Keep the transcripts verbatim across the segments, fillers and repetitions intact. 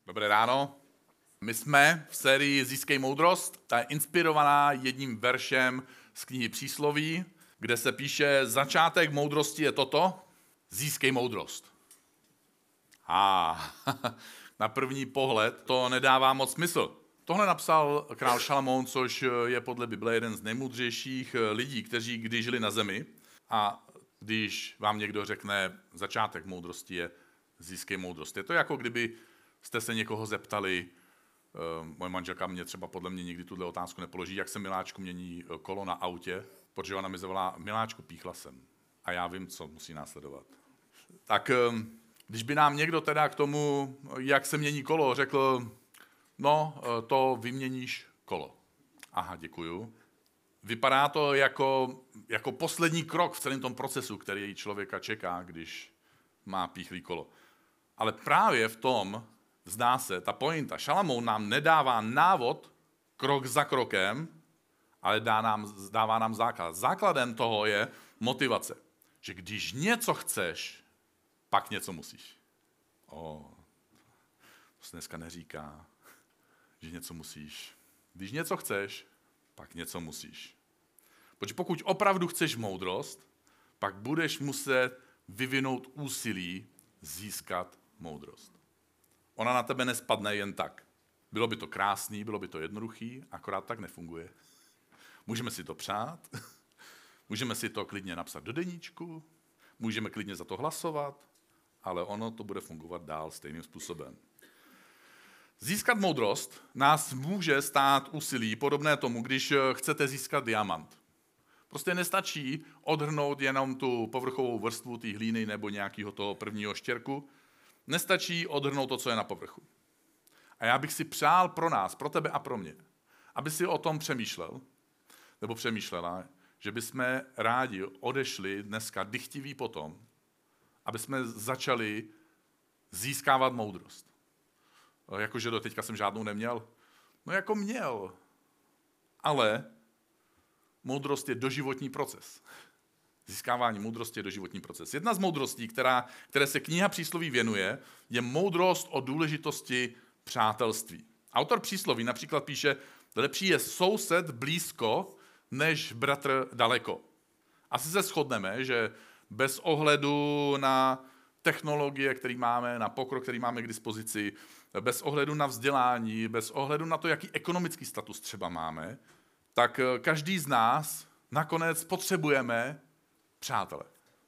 Dobré ráno. My jsme v sérii Získej moudrost, ta je inspirovaná jedním veršem z knihy Přísloví, kde se píše, začátek moudrosti je toto, získej moudrost. A na první pohled to nedává moc smysl. Tohle napsal král Šalamoun, což je podle Bible jeden z nejmoudřejších lidí, kteří kdy žili na zemi. A když vám někdo řekne, začátek moudrosti je získej moudrost. Je to jako kdyby jste se někoho zeptali, uh, moje manželka mě třeba podle mě nikdy tuhle otázku nepoloží, jak se Miláčku mění kolo na autě, protože ona mi zavolá, Miláčku, píchla jsem. A já vím, co musí následovat. Tak um, když by nám někdo teda k tomu, jak se mění kolo, řekl, no, to vyměníš kolo. Aha, děkuju. Vypadá to jako, jako poslední krok v celém tom procesu, který člověka čeká, když má píchlý kolo. Ale právě v tom, zdá se, ta pointa. Šalamoun nám nedává návod krok za krokem, ale dá nám, dává nám základ. Základem toho je motivace. Že když něco chceš, pak něco musíš. O, to se dneska neříká, že něco musíš. Když něco chceš, pak něco musíš. Protože pokud opravdu chceš moudrost, pak budeš muset vyvinout úsilí získat moudrost. Ona na tebe nespadne jen tak. Bylo by to krásný, bylo by to jednoduchý, akorát tak nefunguje. Můžeme si to přát, můžeme si to klidně napsat do deníčku, můžeme klidně za to hlasovat, ale ono to bude fungovat dál stejným způsobem. Získat moudrost nás může stát úsilí podobné tomu, když chcete získat diamant. Prostě nestačí odhrnout jenom tu povrchovou vrstvu té hlíny nebo nějakého toho prvního štěrku. Nestačí odhrnout to, co je na povrchu. A já bych si přál pro nás, pro tebe a pro mě, aby si o tom přemýšlel, nebo přemýšlela, že bychom rádi odešli dneska dychtiví potom, aby jsme začali získávat moudrost. Jakože do teďka jsem žádnou neměl? No jako měl. Ale moudrost je doživotní proces. Získávání moudrosti je doživotní proces. Jedna z moudrostí, která, které se kniha Přísloví věnuje, je moudrost o důležitosti přátelství. Autor Přísloví například píše, lepší je soused blízko, než bratr daleko. Asi se shodneme, že bez ohledu na technologie, které máme, na pokrok, který máme k dispozici, bez ohledu na vzdělání, bez ohledu na to, jaký ekonomický status třeba máme, tak každý z nás nakonec potřebujeme přátele.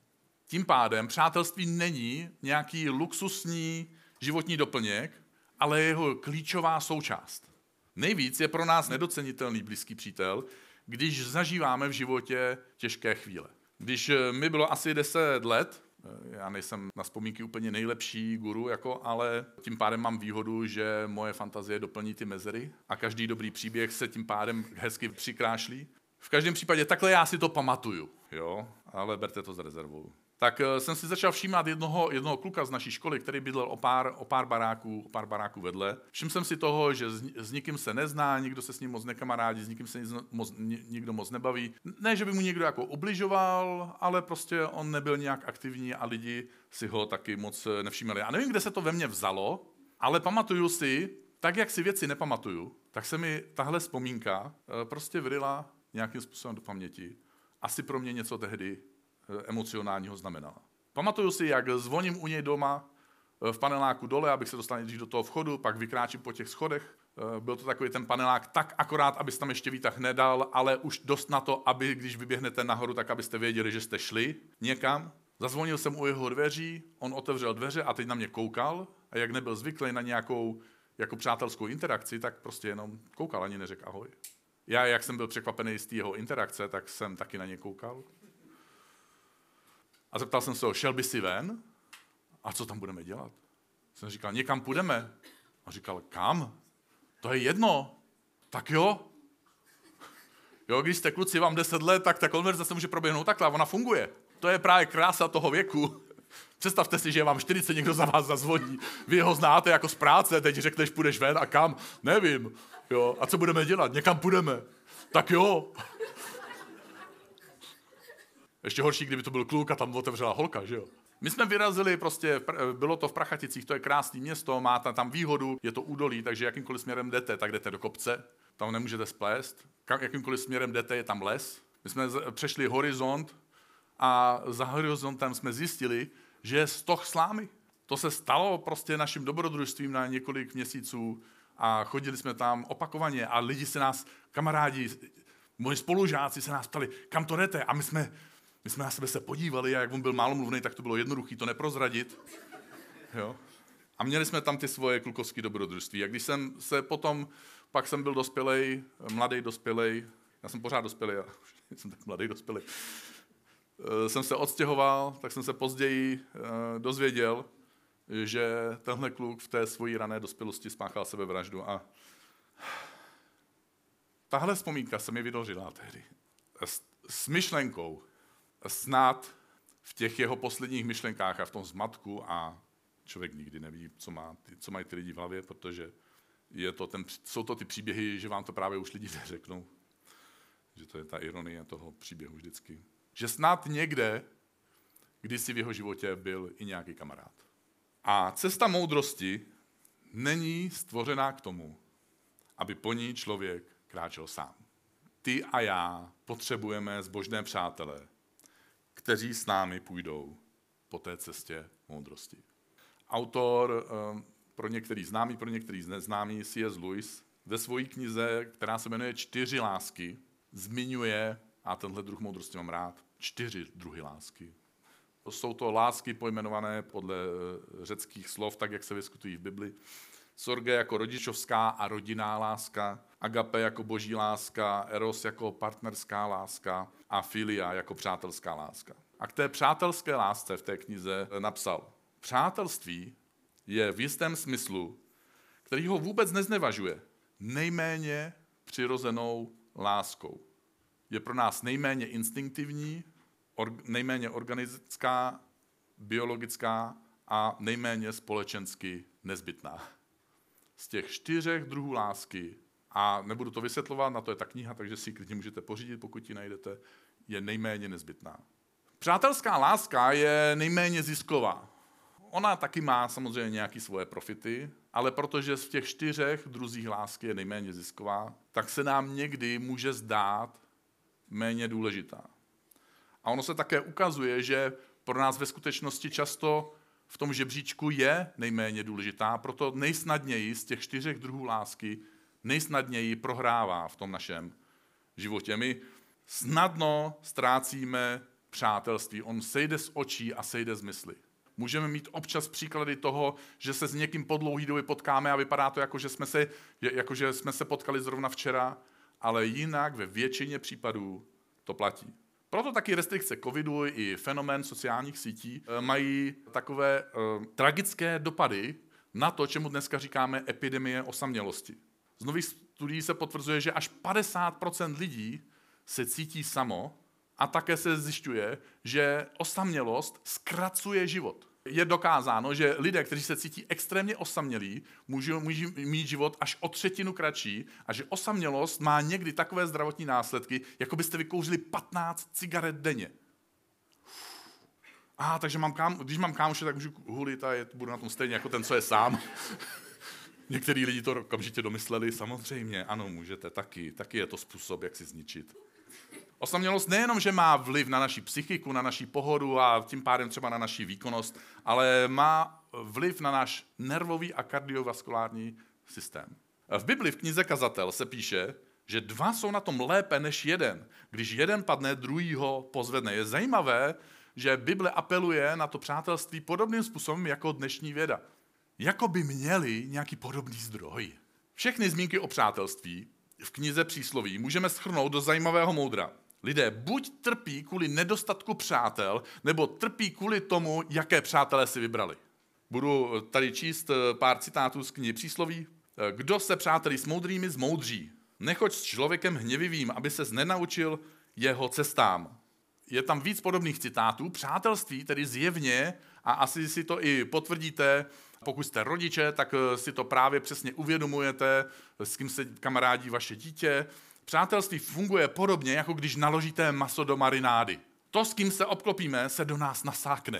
Tím pádem přátelství není nějaký luxusní životní doplněk, ale jeho klíčová součást. Nejvíc je pro nás nedocenitelný blízký přítel, když zažíváme v životě těžké chvíle. Když mi bylo asi deset let, já nejsem na vzpomínky úplně nejlepší guru, jako, ale tím pádem mám výhodu, že moje fantazie doplní ty mezery a každý dobrý příběh se tím pádem hezky přikrášlí. V každém případě takhle já si to pamatuju, jo, ale berte to s rezervou. Tak jsem si začal všímat jednoho, jednoho kluka z naší školy, který bydlel o pár, o pár baráků, o pár baráků vedle. Všiml jsem si toho, že s, s nikým se nezná, nikdo se s ním moc nekamarádí, s nikým se moc, nikdo moc nebaví. Ne, že by mu někdo jako ubližoval, ale prostě on nebyl nějak aktivní a lidi si ho taky moc nevšímali. A nevím, kde se to ve mně vzalo, ale pamatuju si, tak jak si věci nepamatuju, tak se mi tahle vzpomínka prostě vryla nějakým způsobem do paměti. Asi pro mě něco tehdy emocionálního znamenala. Pamatuju si, jak zvoním u něj doma v paneláku dole, abych se dostal nejdřív do toho vchodu, pak vykráčím po těch schodech. Byl to takový ten panelák tak akorát, abyste tam ještě výtah nedal, ale už dost na to, aby když vyběhnete nahoru, tak abyste věděli, že jste šli někam. Zazvonil jsem u jeho dveří, on otevřel dveře a teď na mě koukal a jak nebyl zvyklý na nějakou jako přátelskou interakci, tak prostě jenom koukal, ani neřekl ahoj. Já, jak jsem byl překvapený z té jeho interakce, tak jsem taky na ně koukal. A zeptal jsem se ho, šel by si ven? A co tam budeme dělat? Jsem říkal, někam půjdeme. A říkal, kam? To je jedno. Tak jo. Jo, když jste kluci, vám deset let, tak ta konverzace může proběhnout takhle a ona funguje. To je právě krása toho věku. Představte si, že je vám čtyřicet, někdo za vás zazvoní. Vy ho znáte jako z práce, teď řekneš, půjdeš ven a kam? Nevím. Jo, a co budeme dělat? Někam půjdeme. Tak jo. Ještě horší, kdyby to byl kluk a tam otevřela holka, že jo? My jsme vyrazili prostě, bylo to v Prachaticích, to je krásné město, má tam výhodu, je to údolí, takže jakýmkoliv směrem jdete, tak jdete do kopce, tam nemůžete splést. Jakýmkoliv směrem jdete, je tam les. My jsme přešli horizont a za horizontem jsme zjistili, že je stoh slámy. To se stalo prostě naším dobrodružstvím na několik měsíců a chodili jsme tam opakovaně a lidi se nás, kamarádi, moji spolužáci se nás ptali, kam to jdete? A my jsme, my jsme na sebe se podívali a jak on byl málomluvný, tak to bylo jednoduché to neprozradit. Jo? A měli jsme tam ty svoje klukovské dobrodružství. A když jsem se potom, pak jsem byl dospělej, mladý dospělej, já jsem pořád dospělej, já jsem tak mladý dospělej, jsem se odstěhoval, tak jsem se později dozvěděl, že tenhle kluk v té svojí rané dospělosti spáchal sebevraždu. A tahle vzpomínka se mi vydořila tehdy. S, s myšlenkou, snad v těch jeho posledních myšlenkách a v tom zmatku, a člověk nikdy neví, co, má, co mají ty lidi v hlavě, protože je to ten, jsou to ty příběhy, že vám to právě už lidi neřeknou. Že to je ta ironie toho příběhu vždycky. Že snad někde, kdysi v jeho životě byl i nějaký kamarád. A cesta moudrosti není stvořená k tomu, aby po ní člověk kráčel sám. Ty a já potřebujeme zbožné přátele, kteří s námi půjdou po té cestě moudrosti. Autor, pro některý známý, pro některý neznámý, C S Lewis, ve své knize, která se jmenuje Čtyři lásky, zmiňuje, a tenhle druh moudrosti mám rád, čtyři druhy lásky. Jsou to lásky pojmenované podle řeckých slov, tak jak se vyskytují v Bibli. Sorge jako rodičovská a rodinná láska, agape jako boží láska, eros jako partnerská láska a filia jako přátelská láska. A k té přátelské lásce v té knize napsal: přátelství je v jistém smyslu, který ho vůbec neznevažuje, nejméně přirozenou láskou. Je pro nás nejméně instinktivní, or, nejméně organická, biologická a nejméně společensky nezbytná. Z těch čtyřech druhů lásky, a nebudu to vysvětlovat, na to je ta kniha, takže si ji klidně můžete pořídit, pokud ji najdete, je nejméně nezbytná. Přátelská láska je nejméně zisková. Ona taky má samozřejmě nějaké svoje profity, ale protože v těch čtyřech druzích lásky je nejméně zisková, tak se nám někdy může zdát méně důležitá. A ono se také ukazuje, že pro nás ve skutečnosti často v tom žebříčku je nejméně důležitá, proto nejsnadněji z těch čtyřech druhů lásky nejsnadněji prohrává v tom našem životě. My snadno ztrácíme přátelství. On sejde z očí a sejde z mysli. Můžeme mít občas příklady toho, že se s někým po dlouhý době potkáme a vypadá to, jako že jsme se, jako že jsme se potkali zrovna včera, ale jinak ve většině případů to platí. Proto taky restrikce covidu i fenomén sociálních sítí mají takové uh, tragické dopady na to, čemu dneska říkáme epidemie osamělosti. Z nových studií se potvrzuje, že až padesát procent lidí se cítí samo a také se zjišťuje, že osamělost zkracuje život. Je dokázáno, že lidé, kteří se cítí extrémně osamělí, můžou, můžou mít život až o třetinu kratší a že osamělost má někdy takové zdravotní následky, jako byste vykouřili patnáct cigaret denně. A ah, takže mám kámo, když mám kámoše, tak můžu hulit a je, budu na tom stejně jako ten, co je sám. Některý lidi to okamžitě domysleli, samozřejmě, ano, můžete taky, taky je to způsob, jak si zničit. Osamělost nejenom, že má vliv na naši psychiku, na naši pohodu a tím pádem třeba na naši výkonnost, ale má vliv na náš nervový a kardiovaskulární systém. V Bibli v knize Kazatel se píše, že dva jsou na tom lépe než jeden. Když jeden padne, druhý ho pozvedne. Je zajímavé, že Bible apeluje na to přátelství podobným způsobem jako dnešní věda. Jako by měli nějaký podobný zdroj. Všechny zmínky o přátelství v knize Přísloví můžeme shrnout do zajímavého moudra. Lidé buď trpí kvůli nedostatku přátel, nebo trpí kvůli tomu, jaké přátelé si vybrali. Budu tady číst pár citátů z knihy Přísloví. Kdo se přátelí s moudrými, zmoudří. Nechoď s člověkem hněvivým, aby ses nenaučil jeho cestám. Je tam víc podobných citátů. Přátelství tedy zjevně, a asi si to i potvrdíte, pokud jste rodiče, tak si to právě přesně uvědomujete, s kým se kamarádí vaše dítě. Přátelství funguje podobně, jako když naložíte maso do marinády. To, s kým se obklopíme, se do nás nasákne.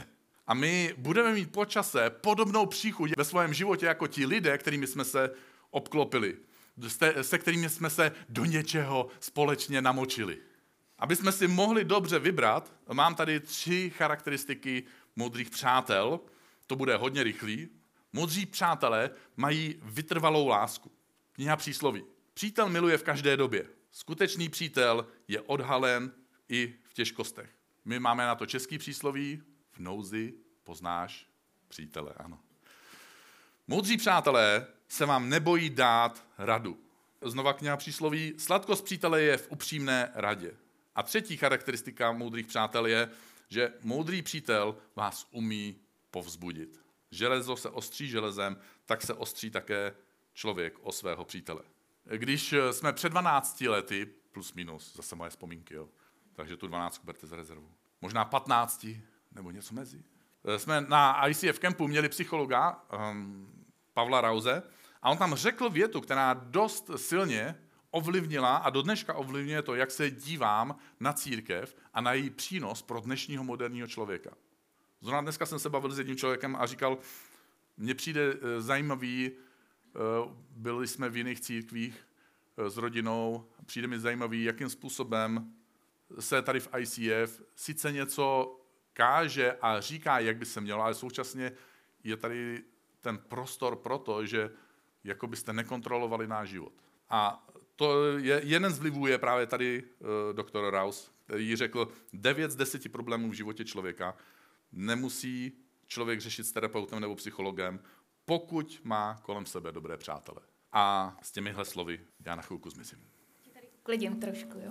A my budeme mít po čase podobnou příchuť ve svém životě jako ti lidé, kterými jsme se obklopili, se kterými jsme se do něčeho společně namočili. Aby jsme si mohli dobře vybrat, mám tady tři charakteristiky moudrých přátel. To bude hodně rychlý. Moudří přátelé mají vytrvalou lásku. Kniha Přísloví. Přítel miluje v každé době. Skutečný přítel je odhalen i v těžkostech. My máme na to český přísloví. V nouzi poznáš přítele, ano. Moudří přátelé se vám nebojí dát radu. Znova kniha Přísloví. Sladkost přítele je v upřímné radě. A třetí charakteristika moudrých přátel je, že moudrý přítel vás umí povzbudit. Železo se ostří železem, tak se ostří také člověk o svého přítele. Když jsme před dvanácti lety, plus minus, zase moje vzpomínky, jo, takže tu dvanáctku berte za rezervu, možná patnácti, nebo něco mezi. Jsme na I C F campu měli psychologa um, Pavla Rause a on tam řekl větu, která dost silně ovlivnila a do dneška ovlivňuje to, jak se dívám na církev a na její přínos pro dnešního moderního člověka. Zrovna dneska jsem se bavil s jedním člověkem a říkal, mně přijde zajímavý, byli jsme v jiných církvích s rodinou, přijde mi zajímavý, jakým způsobem se tady v I C F sice něco káže a říká, jak by se mělo, ale současně je tady ten prostor pro to, že jako byste nekontrolovali náš život. A to je, jeden z vlivů je právě tady uh, doktor Raus, který řekl, devět z deseti problémů v životě člověka nemusí člověk řešit s terapeutem nebo psychologem, pokud má kolem sebe dobré přátele. A s těmihle slovy já na chvilku zmizím. Klidím trošku, jo.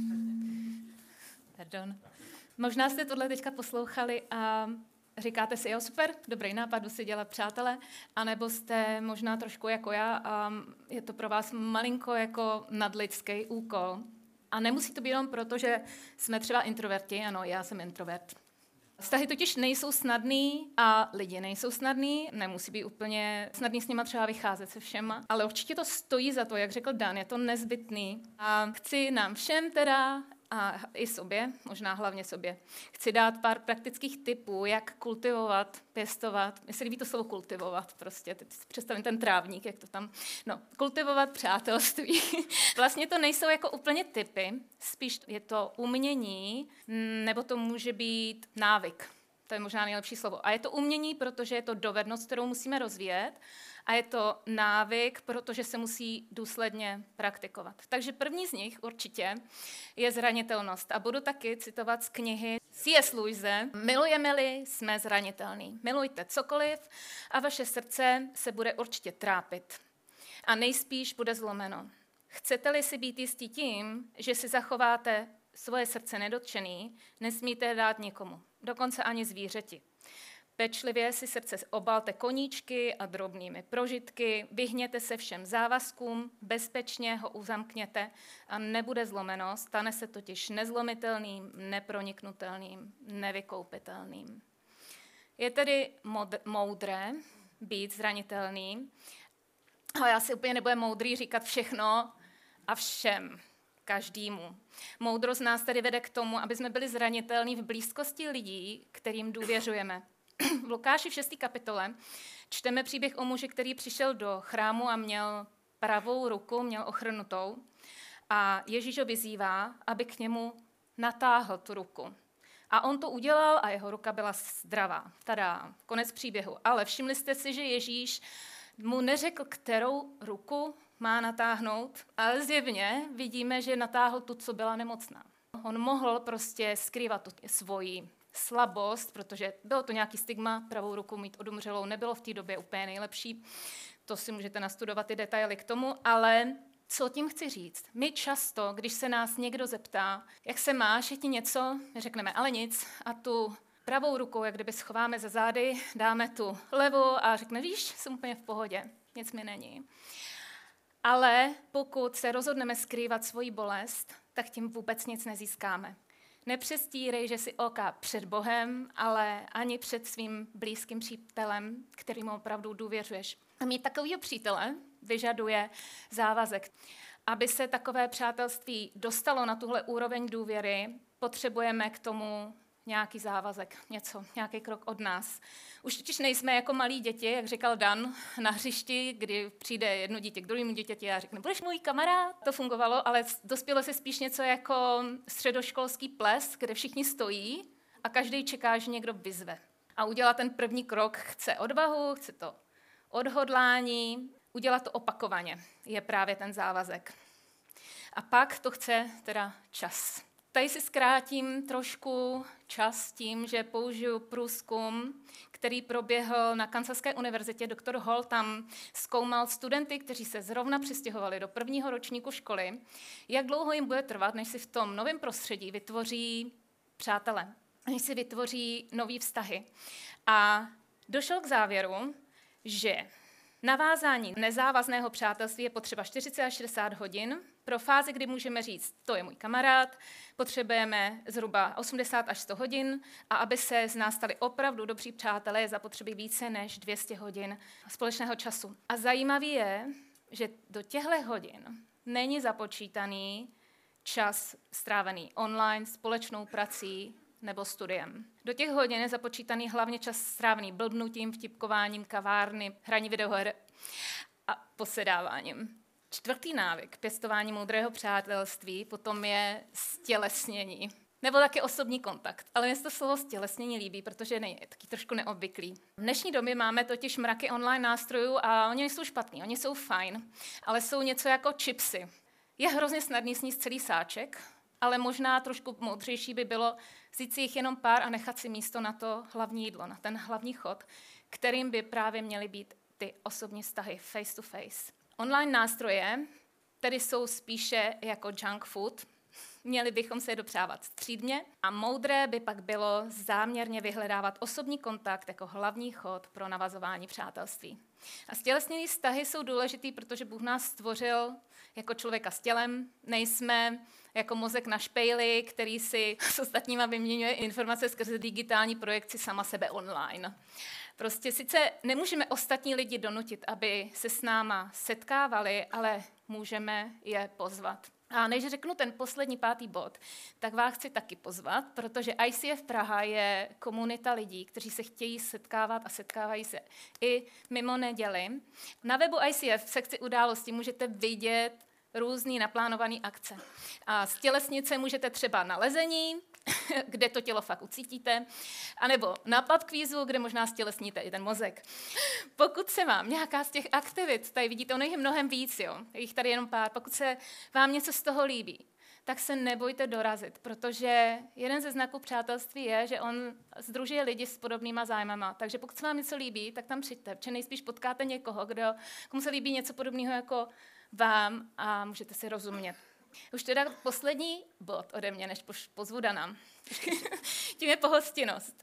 Pardon. Možná jste tohle teďka poslouchali a říkáte si, jo, super, dobrý nápad, jdu si dělat přátele, anebo jste možná trošku jako já a je to pro vás malinko jako nadlidský úkol. A nemusí to být jenom proto, že jsme třeba introverti, ano, já jsem introvert. Vztahy totiž nejsou snadný a lidi nejsou snadný, nemusí být úplně snadný s nima třeba vycházet se všema, ale určitě to stojí za to, jak řekl Dan, je to nezbytný. A chci nám všem teda, a i sobě, možná hlavně sobě, chci dát pár praktických tipů, jak kultivovat, pěstovat, mně se líbí to slovo kultivovat prostě, teď si představím ten trávník, jak to tam, no, kultivovat přátelství. Vlastně to nejsou jako úplně tipy, spíš je to umění, nebo to může být návyk. To je možná nejlepší slovo. A je to umění, protože je to dovednost, kterou musíme rozvíjet. A je to návyk, protože se musí důsledně praktikovat. Takže první z nich určitě je zranitelnost. A budu taky citovat z knihy C S Lewise. Milujeme-li, jsme zranitelní. Milujte cokoliv a vaše srdce se bude určitě trápit. A nejspíš bude zlomeno. Chcete-li si být jistí tím, že si zachováte svoje srdce nedotčený, nesmíte je dát nikomu. Dokonce ani zvířeti. Pečlivě si srdce obalte koníčky a drobnými prožitky, vyhněte se všem závazkům, bezpečně ho uzamkněte a nebude zlomeno, stane se totiž nezlomitelným, neproniknutelným, nevykoupitelným. Je tedy mod- moudré být zranitelný, ale já si úplně nebude moudrý říkat všechno a všem. Každému. Moudrost nás tedy vede k tomu, aby jsme byli zranitelní v blízkosti lidí, kterým důvěřujeme. V Lukáši v šesté kapitole čteme příběh o muži, který přišel do chrámu a měl pravou ruku, měl ochrnutou. A Ježíš ho vyzývá, aby k němu natáhl tu ruku. A on to udělal a jeho ruka byla zdravá. Tada, konec příběhu. Ale všimli jste si, že Ježíš mu neřekl, kterou ruku má natáhnout, ale zjevně vidíme, že natáhl tu, co byla nemocná. On mohl prostě skrývat tu svoji slabost, protože bylo to nějaký stigma, pravou ruku mít odumřelou nebylo v té době úplně nejlepší. To si můžete nastudovat ty detaily k tomu, ale co tím chci říct? My často, když se nás někdo zeptá, jak se máš, je ti něco, my řekneme, ale nic, a tu pravou rukou, jak kdyby schováme za zády, dáme tu levou a řekne, víš, jsem úplně v pohodě, nic mi není. Ale pokud se rozhodneme skrývat svoji bolest, tak tím vůbec nic nezískáme. Nepřestírej, že jsi OK před Bohem, ale ani před svým blízkým přítelem, kterým opravdu důvěřuješ. A mít takového přítele vyžaduje závazek. Aby se takové přátelství dostalo na tuhle úroveň důvěry, potřebujeme k tomu nějaký závazek, něco, nějaký krok od nás. Už totiž nejsme jako malí děti, jak říkal Dan, na hřišti, kdy přijde jedno dítě k druhému dítěti a řekne, budeš můj kamarád? To fungovalo, ale dospělo se spíš něco jako středoškolský ples, kde všichni stojí a každý čeká, že někdo vyzve. A udělat ten první krok chce odvahu, chce to odhodlání, udělat to opakovaně je právě ten závazek. A pak to chce teda čas. Tady si zkrátím trošku čas tím, že použiju průzkum, který proběhl na Kansaské univerzitě. Doktor Hall tam zkoumal studenty, kteří se zrovna přistěhovali do prvního ročníku školy, jak dlouho jim bude trvat, než si v tom novém prostředí vytvoří přátele, než si vytvoří nový vztahy. A došel k závěru, že navázání nezávazného přátelství je potřeba čtyřicet až šedesát hodin. Pro fázi, kdy můžeme říct, to je můj kamarád, potřebujeme zhruba osmdesát až sto hodin a aby se z nás stali opravdu dobří přátelé, je zapotřebí více než dvě stě hodin společného času. A zajímavý je, že do těchto hodin není započítaný čas strávený online, společnou prací nebo studiem. Do těch hodin je započítaný hlavně čas strávený blbnutím, vtipkováním, kavárny, hraní videoher a posedáváním. Čtvrtý návyk pěstování moudrého přátelství potom je stělesnění. Nebo taky osobní kontakt. Ale mně se to slovo stělesnění líbí, protože je taky trošku neobvyklý. V dnešní době máme totiž mraky online nástrojů a oni nejsou špatný, oni jsou fajn, ale jsou něco jako chipsy. Je hrozně snadný sníst celý sáček, ale možná trošku moudřejší by bylo vzít si jich jenom pár a nechat si místo na to hlavní jídlo, na ten hlavní chod, kterým by právě měly být ty osobní vztahy face to face. Online nástroje tedy jsou spíše jako junk food, měli bychom se je dopřávat střídmě a moudré by pak bylo záměrně vyhledávat osobní kontakt jako hlavní chod pro navazování přátelství. A stělesněné vztahy jsou důležitý, protože Bůh nás stvořil jako člověka s tělem, nejsme jako mozek na špejli, který si s ostatníma vyměňuje informace skrze digitální projekci sama sebe online. Prostě sice nemůžeme ostatní lidi donutit, aby se s náma setkávali, ale můžeme je pozvat. A než řeknu ten poslední pátý bod, tak vás chci taky pozvat, protože I C F Praha je komunita lidí, kteří se chtějí setkávat a setkávají se i mimo neděli. Na webu I C F v sekci události můžete vidět různý naplánované akce. A stělesnit se můžete třeba na lezení, kde to tělo fakt ucítíte, anebo na pubquizu, kde možná stělesníte i ten mozek. Pokud se vám nějaká z těch aktivit, tady vidíte, ono je mnohem víc, jo, je jich tady jenom pár, pokud se vám něco z toho líbí, tak se nebojte dorazit, protože jeden ze znaků přátelství je, že on sdružuje lidi s podobnýma zájmama. Takže pokud se vám něco líbí, tak tam přijďte, protože nejspíš potkáte někoho, kdo, komu se líbí něco podobného jako vám a můžete si rozumět. Už teda poslední bod ode mě, než pozvu Dana. Tím je pohostinnost.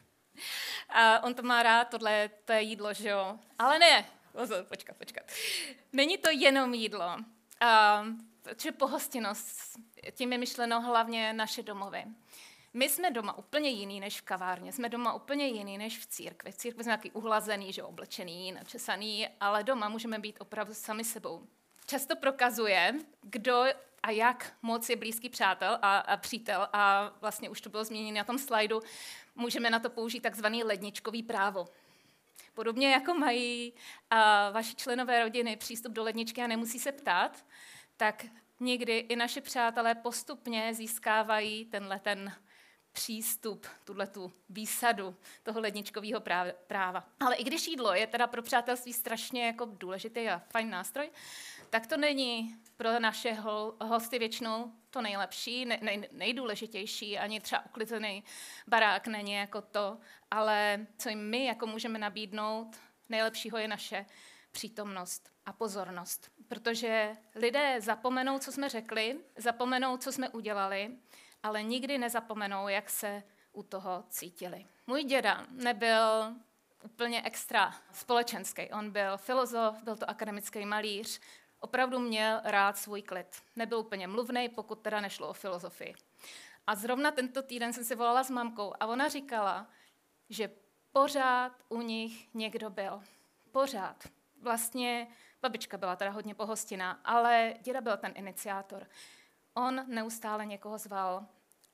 A on to má rád, tohle to je jídlo, že jo? Ale ne, pozor, počkat, počkat. Není to jenom jídlo. A, protože pohostinnost, tím je myšleno hlavně naše domovy. My jsme doma úplně jiný než v kavárně, jsme doma úplně jiný než v církvi. V církvi jsme nějaký uhlazený, že oblečený, načesaný, ale doma můžeme být opravdu sami sebou. Často prokazuje, kdo a jak moc je blízký přátel a, a přítel, a vlastně už to bylo zmíněno na tom slajdu, můžeme na to použít takzvaný ledničkový právo. Podobně jako mají a, vaši členové rodiny přístup do ledničky a nemusí se ptát, tak někdy i naše přátelé postupně získávají tenhle ten přístup, tuhletu výsadu toho ledničkového práva. Ale i když jídlo je teda pro přátelství strašně jako důležitý a fajn nástroj, tak to není pro naše hosty většinou to nejlepší, nej, nej, nejdůležitější, ani třeba uklizený barák není jako to, ale co jim my jako můžeme nabídnout, nejlepšího je naše přítomnost a pozornost. Protože lidé zapomenou, co jsme řekli, zapomenou, co jsme udělali, ale nikdy nezapomenou, jak se u toho cítili. Můj děda nebyl úplně extra společenský. On byl filozof, byl to akademický malíř, opravdu měl rád svůj klid. Nebyl úplně mluvnej, pokud teda nešlo o filozofii. A zrovna tento týden jsem si volala s mamkou a ona říkala, že pořád u nich někdo byl. Pořád. Vlastně babička byla teda hodně pohostinná, ale děda byl ten iniciátor. On neustále někoho zval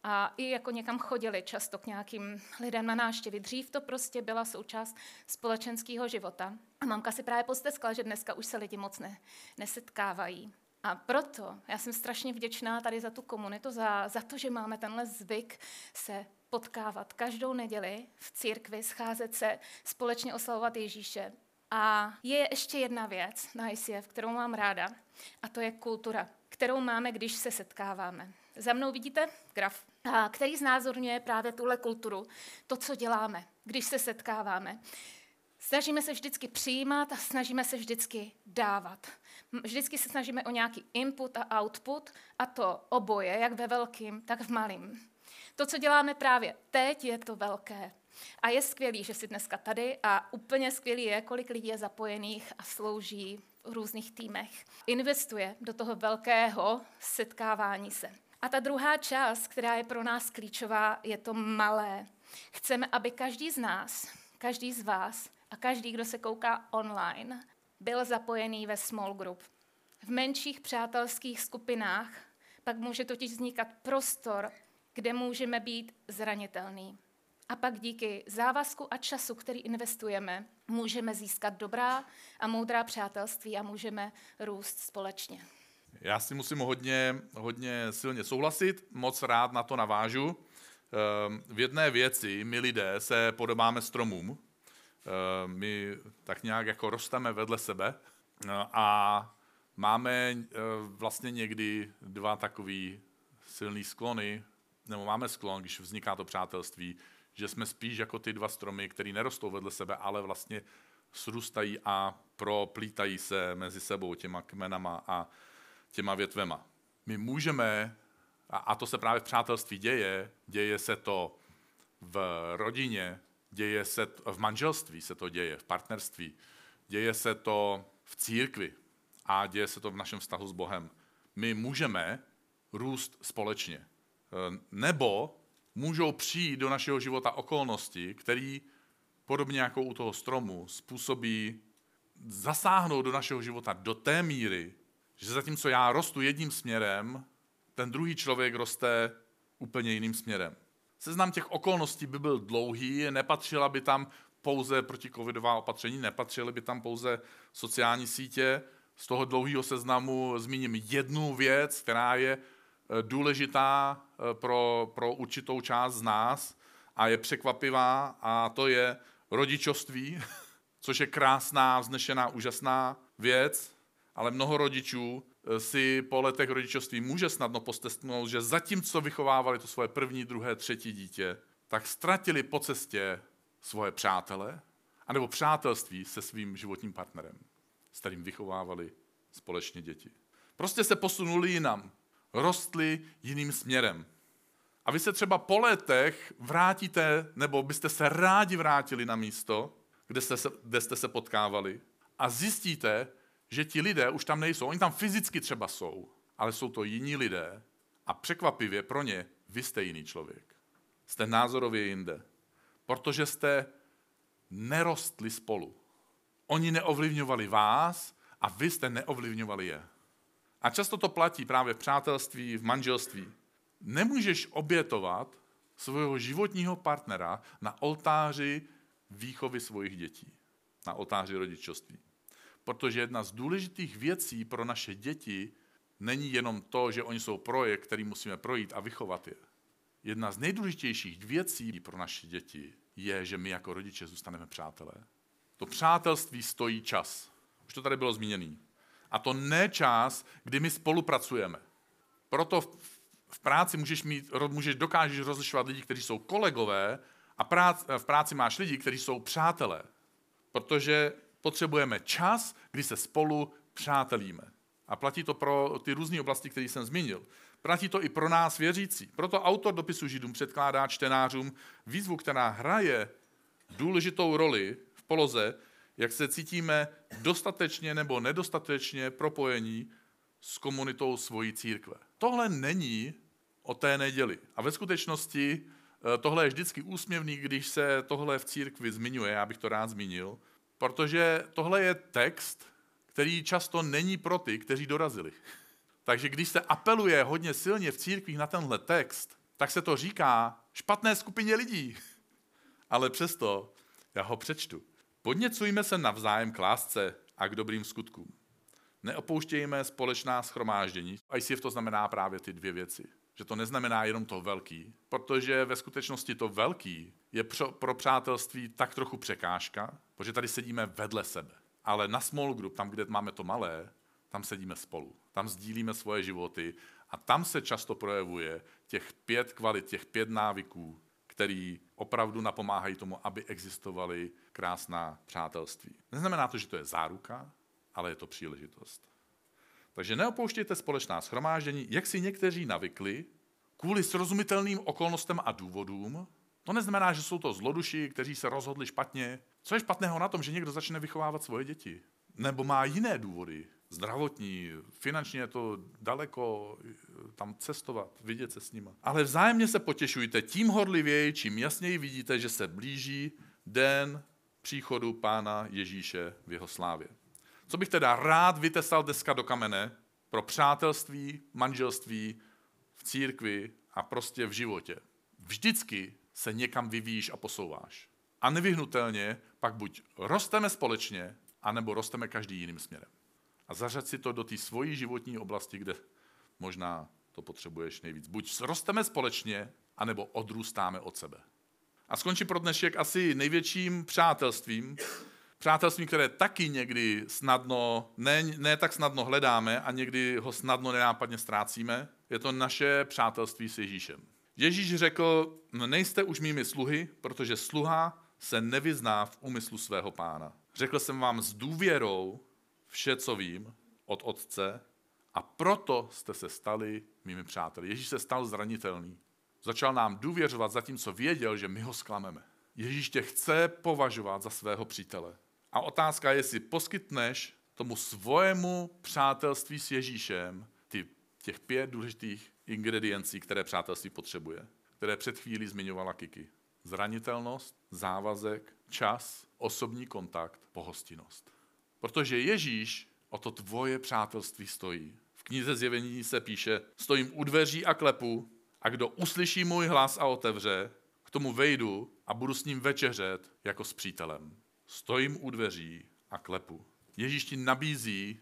A i jako někam chodili často k nějakým lidem na návštěvy. Dřív to prostě byla součást společenského života. A mamka si právě posteskla, že dneska už se lidi moc ne, nesetkávají. A proto já jsem strašně vděčná tady za tu komunitu, za, za to, že máme tenhle zvyk se potkávat každou neděli v církvi, scházet se, společně oslavovat Ježíše. A je ještě jedna věc na I C F, kterou mám ráda, a to je kultura, kterou máme, když se setkáváme. Za mnou vidíte graf, který znázorňuje právě tuhle kulturu, to, co děláme, když se setkáváme. Snažíme se vždycky přijímat a snažíme se vždycky dávat. Vždycky se snažíme o nějaký input a output, a to oboje, jak ve velkým, tak v malým. To, co děláme právě teď, je to velké. A je skvělý, že jsi dneska tady, a úplně skvělý je, kolik lidí je zapojených a slouží v různých týmech. Investuje do toho velkého setkávání se. A ta druhá část, která je pro nás klíčová, je to malé. Chceme, aby každý z nás, každý z vás a každý, kdo se kouká online, byl zapojený ve small group. V menších přátelských skupinách pak může totiž vznikat prostor, kde můžeme být zranitelní. A pak díky závazku a času, který investujeme, můžeme získat dobrá a moudrá přátelství a můžeme růst společně. Já si musím hodně, hodně silně souhlasit, moc rád na to navážu. V jedné věci my lidé se podobáme stromům. My tak nějak jako rosteme vedle sebe a máme vlastně někdy dva takový silný sklony, nebo máme sklon, když vzniká to přátelství, že jsme spíš jako ty dva stromy, které nerostou vedle sebe, ale vlastně srůstají a proplítají se mezi sebou těma kmenama a těma větvema. My můžeme, a, a to se právě v přátelství děje, děje se to v rodině, děje se to, v manželství se to děje, v partnerství, děje se to v církvi a děje se to v našem vztahu s Bohem. My můžeme růst společně. Nebo můžou přijít do našeho života okolnosti, které podobně jako u toho stromu způsobí zasáhnout do našeho života do té míry, že zatímco já rostu jedním směrem, ten druhý člověk roste úplně jiným směrem. Seznam těch okolností by byl dlouhý, nepatřila by tam pouze protikovidová opatření, nepatřily by tam pouze sociální sítě. Z toho dlouhého seznamu zmíním jednu věc, která je důležitá pro, pro určitou část z nás a je překvapivá, a to je rodičovství, což je krásná, vznešená, úžasná věc, ale mnoho rodičů si po letech rodičovství může snadno postesknout, že zatímco vychovávali to svoje první, druhé, třetí dítě, tak ztratili po cestě svoje přátele anebo přátelství se svým životním partnerem, s kterým vychovávali společně děti. Prostě se posunuli jinam, rostli jiným směrem. A vy se třeba po letech vrátíte, nebo byste se rádi vrátili na místo, kde jste se, kde jste se potkávali, a zjistíte, že ti lidé už tam nejsou. Oni tam fyzicky třeba jsou, ale jsou to jiní lidé a překvapivě pro ně vy jste jiný člověk. Jste názorově jinde, protože jste nerostli spolu. Oni neovlivňovali vás a vy jste neovlivňovali je. A často to platí právě v přátelství, v manželství. Nemůžeš obětovat svého životního partnera na oltáři výchovy svých dětí, na oltáři rodičovství. Protože jedna z důležitých věcí pro naše děti není jenom to, že oni jsou projekt, který musíme projít a vychovat je. Jedna z nejdůležitějších věcí pro naše děti je, že my jako rodiče zůstaneme přátelé. To přátelství stojí čas. Už to tady bylo zmíněné. A to ne čas, kdy my spolupracujeme. Proto v, v práci můžeš mít, můžeš, dokážeš rozlišovat lidi, kteří jsou kolegové, a prác, v práci máš lidi, kteří jsou přátelé. Protože potřebujeme čas, kdy se spolu přátelíme. A platí to pro ty různé oblasti, které jsem zmínil. Platí to i pro nás věřící. Proto autor dopisu Židům předkládá čtenářům výzvu, která hraje důležitou roli v poloze, jak se cítíme dostatečně nebo nedostatečně propojení s komunitou svojí církve. Tohle není o té neděli. A ve skutečnosti tohle je vždycky úsměvný, když se tohle v církvi zmiňuje, já bych to rád zmínil, protože tohle je text, který často není pro ty, kteří dorazili. Takže když se apeluje hodně silně v církvích na tenhle text, tak se to říká špatné skupině lidí. Ale přesto já ho přečtu. Podněcujme se navzájem k lásce a k dobrým skutkům. Neopouštějme společná shromáždění. I C F to znamená právě ty dvě věci. Že to neznamená jenom to velký, protože ve skutečnosti to velký je pro, pro přátelství tak trochu překážka, protože tady sedíme vedle sebe. Ale na small group, tam, kde máme to malé, tam sedíme spolu. Tam sdílíme svoje životy a tam se často projevuje těch pět kvalit, těch pět návyků, který opravdu napomáhají tomu, aby existovaly krásná přátelství. Neznamená to, že to je záruka, ale je to příležitost. Takže neopouštějte společná shromáždění, jak si někteří navykli, kvůli srozumitelným okolnostem a důvodům. To neznamená, že jsou to zloduši, kteří se rozhodli špatně. Co je špatného na tom, že někdo začne vychovávat svoje děti? Nebo má jiné důvody, zdravotní, finančně je to daleko, tam cestovat, vidět se s nima. Ale vzájemně se potěšujte, tím horlivěji, čím jasněji vidíte, že se blíží den příchodu Pána Ježíše v jeho slávě. Co bych teda rád vytesal dneska do kamene pro přátelství, manželství, v církvi a prostě v životě. Vždycky se někam vyvíjíš a posouváš. A nevyhnutelně pak buď rosteme společně, anebo rosteme každý jiným směrem. A zařad si to do té svojí životní oblasti, kde možná to potřebuješ nejvíc. Buď rosteme společně, anebo odrůstáme od sebe. A skončí pro dnešek asi největším přátelstvím, přátelstvím, které taky někdy snadno, ne, ne tak snadno hledáme a někdy ho snadno nenápadně ztrácíme, je to naše přátelství s Ježíšem. Ježíš řekl, nejste už mými sluhy, protože sluha se nevyzná v úmyslu svého pána. Řekl jsem vám s důvěrou vše, co vím od Otce, a proto jste se stali mými přáteli. Ježíš se stal zranitelný. Začal nám důvěřovat, zatímco věděl, že my ho zklameme. Ježíš tě chce považovat za svého přítele. A otázka je, jestli poskytneš tomu svojemu přátelství s Ježíšem ty, těch pět důležitých ingrediencí, které přátelství potřebuje, které před chvílí zmiňovala Kiki. Zranitelnost, závazek, čas, osobní kontakt, pohostinnost. Protože Ježíš o to tvoje přátelství stojí. V knize Zjevení se píše, stojím u dveří a klepu, a kdo uslyší můj hlas a otevře, k tomu vejdu a budu s ním večeřet jako s přítelem. Stojím u dveří a klepu. Ježíš ti nabízí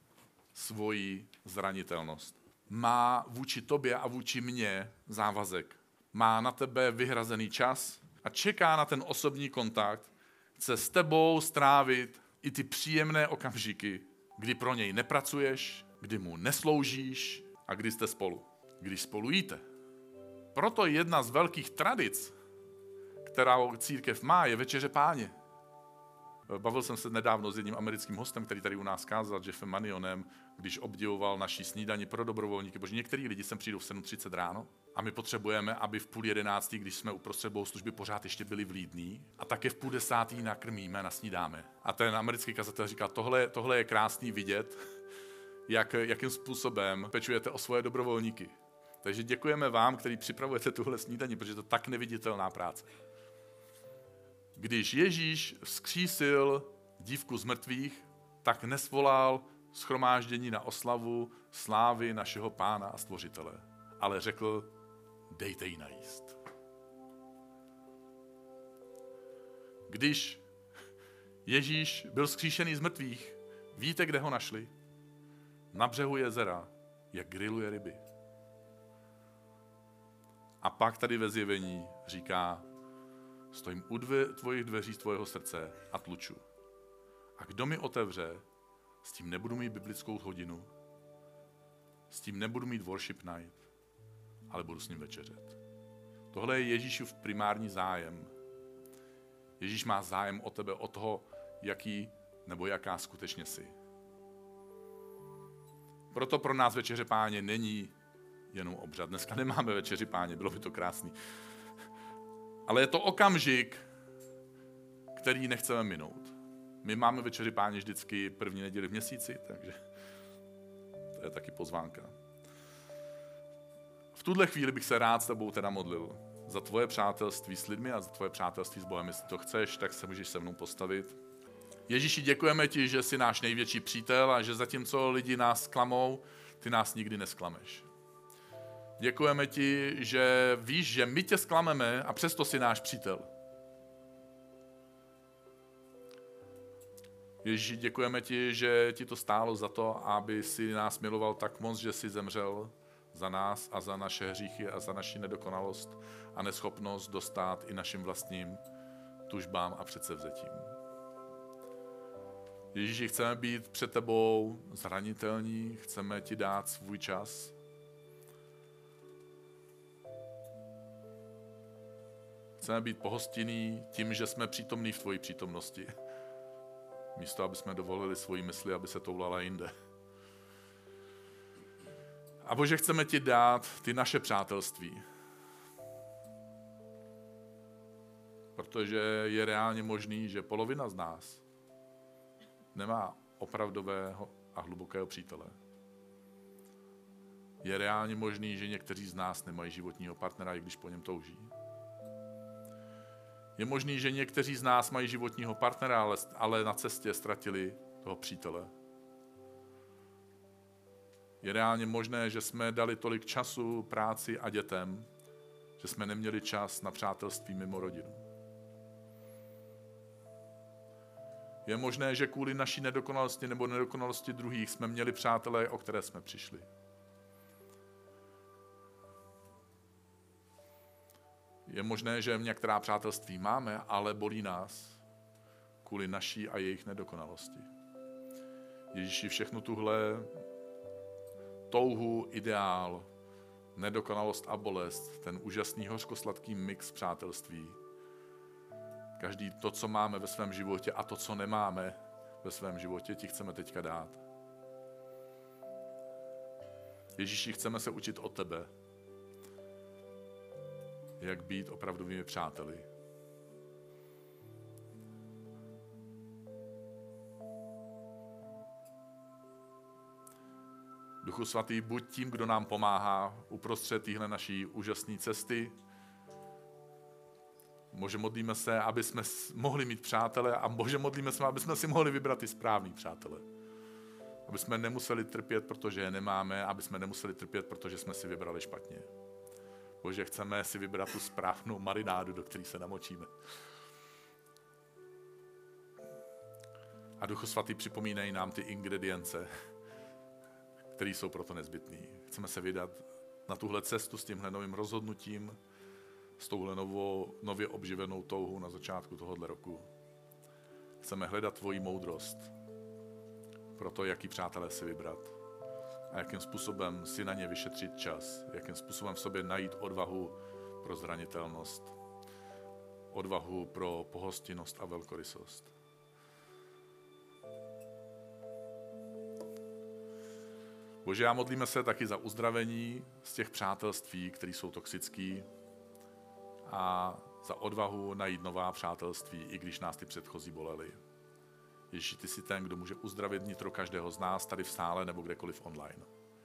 svoji zranitelnost. Má vůči tobě a vůči mně závazek. Má na tebe vyhrazený čas a čeká na ten osobní kontakt. Chce s tebou strávit i ty příjemné okamžiky, kdy pro něj nepracuješ, kdy mu nesloužíš a kdy jste spolu. Když spolu jíte. Proto jedna z velkých tradic, kterou církev má, je Večeře Páně. Bavil jsem se nedávno s jedním americkým hostem, který tady u nás kázal, Jeffem Manionem, když obdivoval naší snídani pro dobrovolníky, protože některý lidi sem přijdou v sedm třicet ráno a my potřebujeme, aby v půl jedenáctý, když jsme uprostřed bohoslužby, pořád ještě byli vlídní a také v půl desátý nakrmíme, nasnídáme. A ten americký kazatel říkal, tohle, tohle je krásný vidět, jak, jakým způsobem pečujete o svoje dobrovolníky. Takže děkujeme vám, kteří připravujete tuhle snídani, protože to je tak neviditelná práce. Když Ježíš vzkřísil dívku z mrtvých, tak nesvolal shromáždění na oslavu slávy našeho Pána a Stvořitele, ale řekl, dejte jí najíst. Když Ježíš byl vzkříšený z mrtvých, víte, kde ho našli? Na břehu jezera, jak grilluje ryby. A pak tady ve Zjevení říká, stojím u dvě, tvojich dveří z tvojho srdce a tluču. A kdo mi otevře, s tím nebudu mít biblickou hodinu, s tím nebudu mít worship night, ale budu s ním večeřet. Tohle je Ježíšův primární zájem. Ježíš má zájem o tebe, o toho, jaký nebo jaká skutečně jsi. Proto pro nás Večeře Páně není jenom obřad. Dneska nemáme Večeři Páně, bylo by to krásný. Ale je to okamžik, který nechceme minout. My máme Večeři Páně vždycky první neděli v měsíci, takže to je taky pozvánka. V tuhle chvíli bych se rád s tebou teda modlil za tvoje přátelství s lidmi a za tvoje přátelství s Bohem. Jestli to chceš, tak se můžeš se mnou postavit. Ježíši, děkujeme ti, že jsi náš největší přítel a že zatímco lidi nás klamou, ty nás nikdy nesklameš. Děkujeme ti, že víš, že my tě zklameme a přesto jsi náš přítel. Ježíši, děkujeme ti, že ti to stálo za to, aby si nás miloval tak moc, že jsi zemřel za nás a za naše hříchy a za naši nedokonalost a neschopnost dostát i našim vlastním tužbám a předsevzetím. Ježíši, chceme být před tebou zranitelní, chceme ti dát svůj čas. Chceme být pohostinní tím, že jsme přítomní v tvojí přítomnosti. Místo, aby jsme dovolili svoji mysli, aby se toulala jinde. A Bože, chceme ti dát ty naše přátelství. Protože je reálně možný, že polovina z nás nemá opravdového a hlubokého přítele. Je reálně možný, že někteří z nás nemají životního partnera, i když po něm touží. Je možný, že někteří z nás mají životního partnera, ale, ale na cestě ztratili toho přítele. Je reálně možné, že jsme dali tolik času, práci a dětem, že jsme neměli čas na přátelství mimo rodinu. Je možné, že kvůli naší nedokonalosti nebo nedokonalosti druhých jsme měli přátelé, o které jsme přišli. Je možné, že některá přátelství máme, ale bolí nás kvůli naší a jejich nedokonalosti. Ježíši, všechnu tuhle touhu, ideál, nedokonalost a bolest, ten úžasný hořkosladký mix přátelství, každý to, co máme ve svém životě a to, co nemáme ve svém životě, ti chceme teďka dát. Ježíši, chceme se učit od tebe, jak být opravdovými přáteli. Duchu svatý, buď tím, kdo nám pomáhá uprostřed téhle naší úžasné cesty. Bože, modlíme se, aby jsme mohli mít přátele a Bože, modlíme se, aby jsme si mohli vybrat ty správný přátele. Aby jsme nemuseli trpět, protože je nemáme, aby jsme nemuseli trpět, protože jsme si vybrali špatně. Bože, chceme si vybrat tu správnou marinádu, do které se namočíme. A Duchu svatý, připomínají nám ty ingredience, které jsou proto nezbytné. Chceme se vydat na tuhle cestu s tímhle novým rozhodnutím, s touhle novou, nově obživenou touhou na začátku tohohle roku. Chceme hledat tvoji moudrost pro to, jaký přátelé si vybrat a jakým způsobem si na ně vyšetřit čas, jakým způsobem v sobě najít odvahu pro zranitelnost, odvahu pro pohostinnost a velkorysost. Bože, já modlíme se taky za uzdravení z těch přátelství, které jsou toxický, a za odvahu najít nová přátelství, i když nás ty předchozí bolely. Ježíši, ty jsi ten, kdo může uzdravit nitro každého z nás tady v sále nebo kdekoliv online.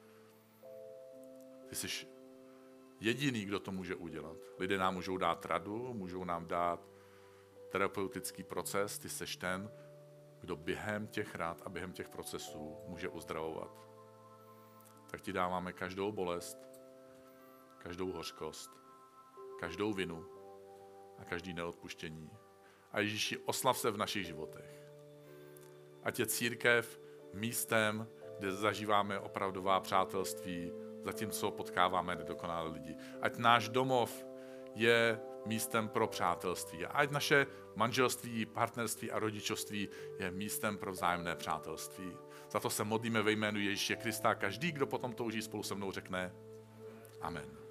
Ty jsi jediný, kdo to může udělat. Lidé nám můžou dát radu, můžou nám dát terapeutický proces, ty jsi ten, kdo během těch rad a během těch procesů může uzdravovat. Tak ti dáváme každou bolest, každou hořkost, každou vinu a každý neodpuštění. A Ježíši, oslav se v našich životech. Ať je církev místem, kde zažíváme opravdová přátelství, zatímco potkáváme nedokonalé lidi. Ať náš domov je místem pro přátelství. A ať naše manželství, partnerství a rodičovství je místem pro vzájemné přátelství. Za to se modlíme ve jménu Ježíše Krista. Každý, kdo potom touží, spolu se mnou řekne Amen.